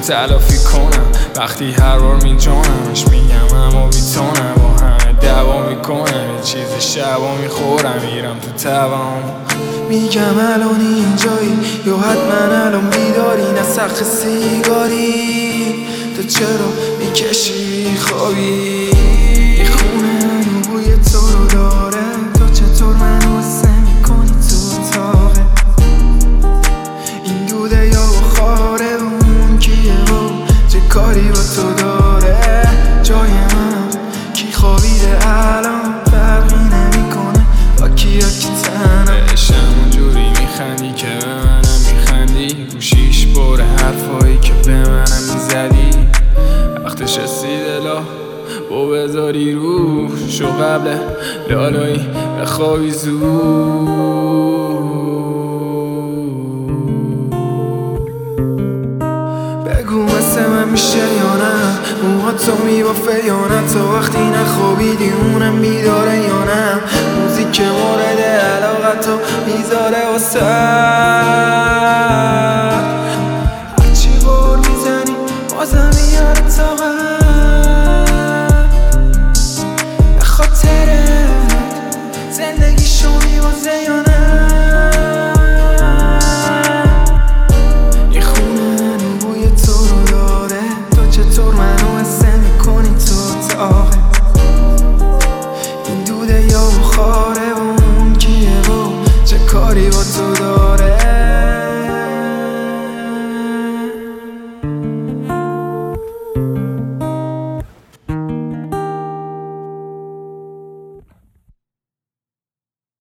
تلافی کنم وقتی هر بار میجانمش میگم اما بیتونم با همه دعوا میکنم یه چیز شبا میخورم میرم تو توام میگم الان اینجایی یا حتما الان بیداری نه سخت سیگاری تو چرا میکشی خوابی خونه بوی تو رو داره تو چطور منو حسه میکنی تو اتاقه این دوده یا بخاره اون کیه و چه کاری با تو داره جای من کی خوابیده الان فرقی نمیکنه با کیا کی تنم بهشم اونجوری میخندی که به منم میخندی گوشیش بره حرفایی که به منم میزدی وقتش رسیده لا و بذاری روشو قبل لالایی بخوابی زود بگو مثل من میشه یا نه موها تو میبافه یا نه تو وقتی نخوابیدی اونم بیداره یا نه موزیک مورد علاقت تو میذاره واسه